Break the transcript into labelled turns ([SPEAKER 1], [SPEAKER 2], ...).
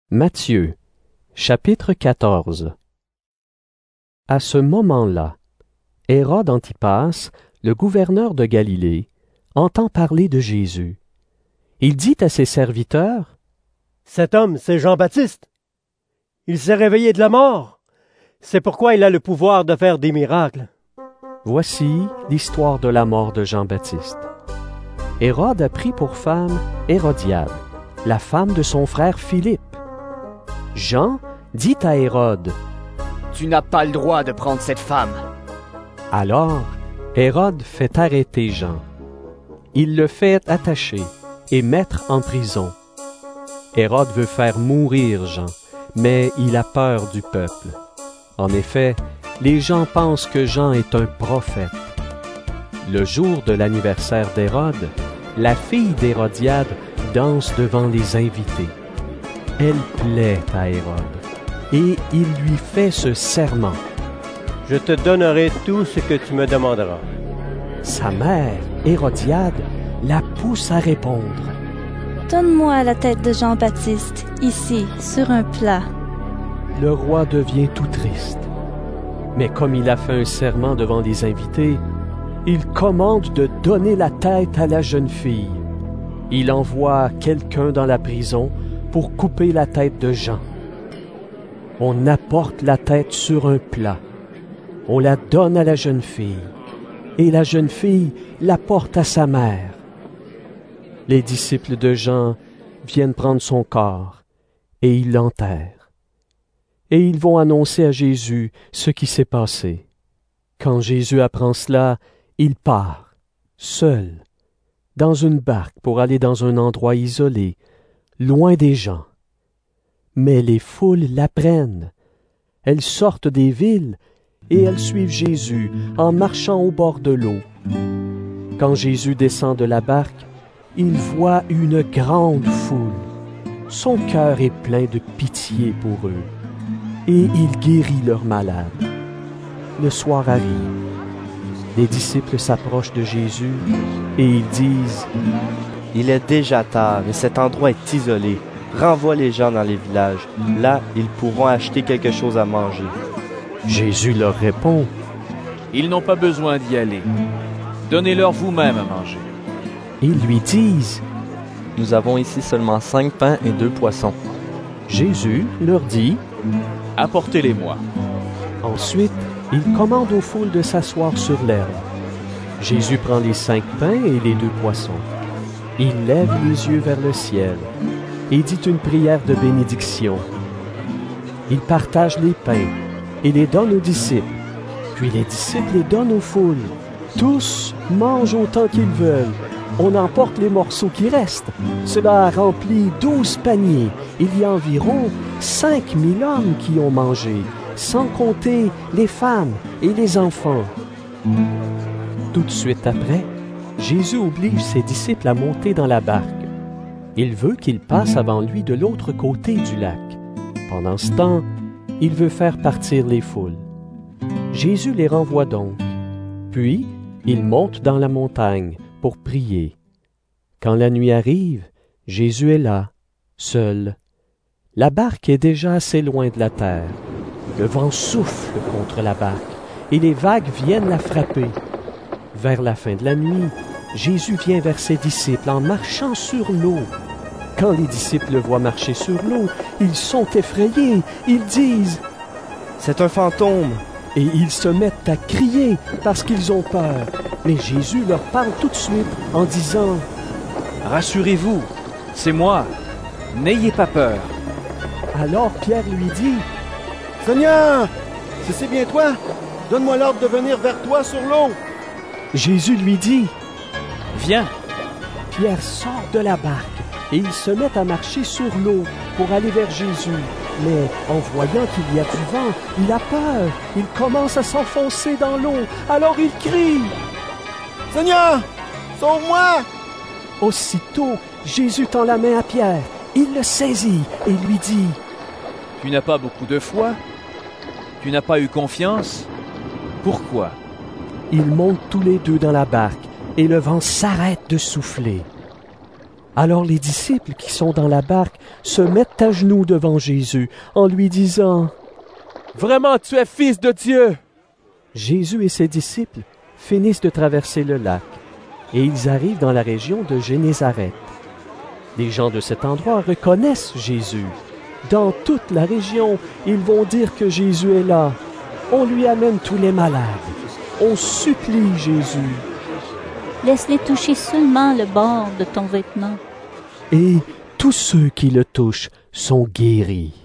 [SPEAKER 1] Matthieu, chapitre 14. À ce moment-là, Hérode Antipas, le gouverneur de Galilée, entend parler de Jésus. Il dit à ses serviteurs:
[SPEAKER 2] « Cet homme, c'est Jean-Baptiste. Il s'est réveillé de la mort. C'est pourquoi il a le pouvoir de faire des miracles. »
[SPEAKER 1] Voici l'histoire de la mort de Jean-Baptiste. Hérode a pris pour femme Hérodiade, la femme de son frère Philippe. Jean dit à Hérode:
[SPEAKER 3] « Tu n'as pas le droit de prendre cette femme. »
[SPEAKER 1] Alors, Hérode fait arrêter Jean. Il le fait attacher et mettre en prison. Hérode veut faire mourir Jean, mais il a peur du peuple. En effet, les gens pensent que Jean est un prophète. Le jour de l'anniversaire d'Hérode, la fille d'Hérodiade danse devant les invités. Elle plaît à Hérode, et il lui fait ce serment:
[SPEAKER 2] « Je te donnerai tout ce que tu me demanderas. »
[SPEAKER 1] Sa mère, Hérodiade, la pousse à répondre:
[SPEAKER 4] « Donne-moi la tête de Jean-Baptiste, ici, sur un plat. »
[SPEAKER 1] Le roi devient tout triste. Mais comme il a fait un serment devant les invités, il commande de donner la tête à la jeune fille. Il envoie quelqu'un dans la prison pour couper la tête de Jean. On apporte la tête sur un plat. On la donne à la jeune fille, et la jeune fille la porte à sa mère. Les disciples de Jean viennent prendre son corps, et ils l'enterrent. Et ils vont annoncer à Jésus ce qui s'est passé. Quand Jésus apprend cela, il part, seul, dans une barque pour aller dans un endroit isolé, loin des gens. Mais les foules l'apprennent. Elles sortent des villes et elles suivent Jésus en marchant au bord de l'eau. Quand Jésus descend de la barque, il voit une grande foule. Son cœur est plein de pitié pour eux et il guérit leurs malades. Le soir arrive. Les disciples s'approchent de Jésus et ils disent:
[SPEAKER 5] « Il est déjà tard et cet endroit est isolé. Renvoie les gens dans les villages. Là, ils pourront acheter quelque chose à manger. »
[SPEAKER 1] Jésus leur répond:
[SPEAKER 6] « Ils n'ont pas besoin d'y aller. Donnez-leur vous-même à manger. »
[SPEAKER 1] Ils lui disent:
[SPEAKER 5] « Nous avons ici seulement 5 pains et 2 poissons. »
[SPEAKER 1] Jésus leur dit:
[SPEAKER 6] « Apportez-les-moi. »
[SPEAKER 1] Ensuite, il commande aux foules de s'asseoir sur l'herbe. Jésus prend les 5 pains et les 2 poissons. Il lève les yeux vers le ciel et dit une prière de bénédiction. Il partage les pains et les donne aux disciples. Puis les disciples les donnent aux foules. Tous mangent autant qu'ils veulent. On emporte les morceaux qui restent. Cela remplit 12 paniers. Il y a environ 5000 hommes qui ont mangé, sans compter les femmes et les enfants. Tout de suite après, Jésus oblige ses disciples à monter dans la barque. Il veut qu'ils passent avant lui de l'autre côté du lac. Pendant ce temps, il veut faire partir les foules. Jésus les renvoie donc. Puis, il monte dans la montagne pour prier. Quand la nuit arrive, Jésus est là, seul. La barque est déjà assez loin de la terre. Le vent souffle contre la barque et les vagues viennent la frapper. Vers la fin de la nuit, Jésus vient vers ses disciples en marchant sur l'eau. Quand les disciples le voient marcher sur l'eau, ils sont effrayés. Ils disent:
[SPEAKER 5] « C'est un fantôme !»
[SPEAKER 1] Et ils se mettent à crier parce qu'ils ont peur. Mais Jésus leur parle tout de suite en disant:
[SPEAKER 6] « Rassurez-vous, c'est moi. N'ayez pas peur. »
[SPEAKER 1] Alors Pierre lui dit:
[SPEAKER 7] « Seigneur, si c'est bien toi, donne-moi l'ordre de venir vers toi sur l'eau. »
[SPEAKER 1] Jésus lui dit:
[SPEAKER 6] « Viens. »
[SPEAKER 1] Pierre sort de la barque et ils se mettent à marcher sur l'eau pour aller vers Jésus. Mais en voyant qu'il y a du vent, il a peur. Il commence à s'enfoncer dans l'eau. Alors il crie:
[SPEAKER 7] « Seigneur, sauve-moi !»
[SPEAKER 1] Aussitôt, Jésus tend la main à Pierre. Il le saisit et lui dit:
[SPEAKER 6] « Tu n'as pas beaucoup de foi? Tu n'as pas eu confiance? Pourquoi? »
[SPEAKER 1] Ils montent tous les deux dans la barque et le vent s'arrête de souffler. Alors les disciples qui sont dans la barque se mettent à genoux devant Jésus en lui disant «
[SPEAKER 8] Vraiment, tu es fils de Dieu !»
[SPEAKER 1] Jésus et ses disciples finissent de traverser le lac et ils arrivent dans la région de Génézareth. Les gens de cet endroit reconnaissent Jésus. Dans toute la région, ils vont dire que Jésus est là. On lui amène tous les malades. On supplie Jésus.
[SPEAKER 4] Laisse-les toucher seulement le bord de ton vêtement.
[SPEAKER 1] Et tous ceux qui le touchent sont guéris.